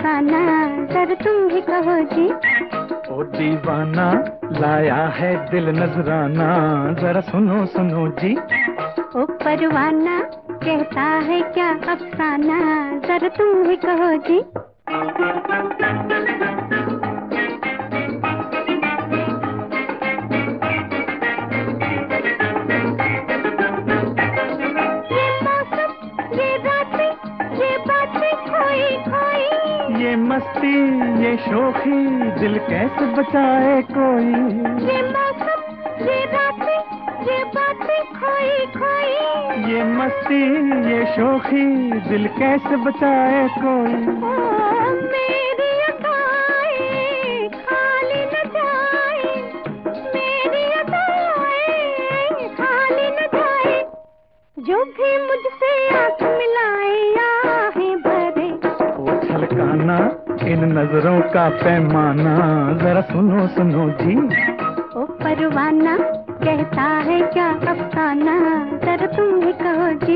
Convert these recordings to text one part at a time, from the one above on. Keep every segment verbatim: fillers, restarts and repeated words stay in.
अफसाना, जरा तुम ही कहो जी। ओ दीवाना लाया है दिल नजराना, जरा सुनो सुनो जी। ओ परवाना कहता है क्या अफसाना, जरा तुम ही कहो जी। ये मौसम, ये रातें, ये बातें खोई खोई, ये मस्ती ये शोखी दिल कैसे बचाए कोई। ये मौसम, ये रातें, ये बातें खोई खोई, ये मस्ती ये शोखी दिल कैसे बचाए कोई। ओ मेरी अदाएं खाली न जाए, मेरी अदाएं खाली न जाए, जो भी मुझसे आंख मिलाए आहें भरे। ओ छलकाना इन नजरों का पैमाना, जरा सुनो सुनो जी। ओ परवाना कहता है क्या अफसाना, जरा तुम ही कहो जी।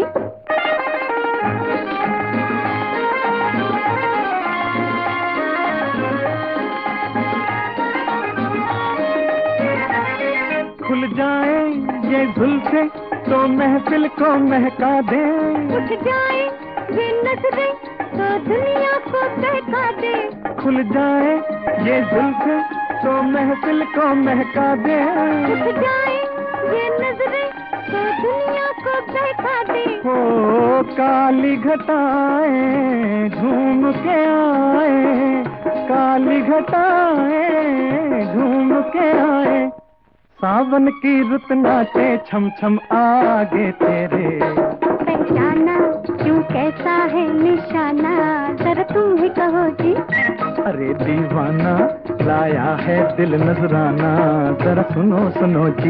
खुल जाए ये जुल्फे तो महफिल को महका दे। उठ जाए ये नजरें तो दुनिया को बहका दे। खुल जाए ये जुल्फे तो महफिल को महका दे। उठ जाए ये नजरें तो दुनिया को बहका दे। हो काली घटाएं झूम के आए, काली घटाएं झूम के आए, सावन की रुत नाचे छम छम आगे तेरे। पहचाना क्यों कैसा है निशाना, जरा तुम ही कहो जी। अरे दीवाना लाया है दिल नजराना, जरा सुनो सुनो जी।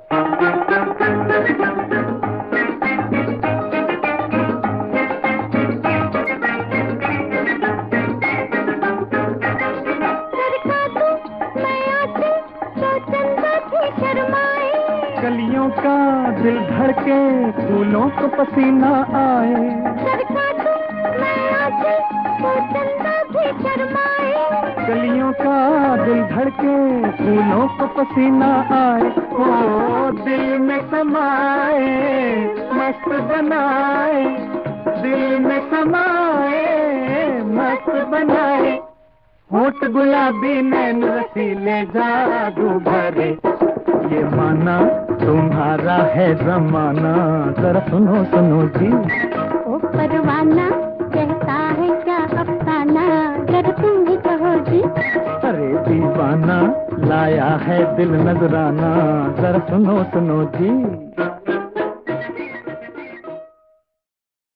कलियों का दिल धड़के फूलों को पसीना आए। सरका दूं मैं आके तो चंदा भी शर्माए। कलियों का दिल धड़के फूलों को पसीना आए। ओ दिल में समाए मस्त बनाए, दिल में समाए मस्त बनाए, होठ गुलाबी नैन रसीले जादू भरे। ये माना तुम्हारा है जमाना, जरा सुनो सुनो जी। ओ परवाना कहता है क्या अफसाना, जरा तुम ही कहो जी। अरे दीवाना लाया है दिल नजराना, जरा सुनो सुनो जी।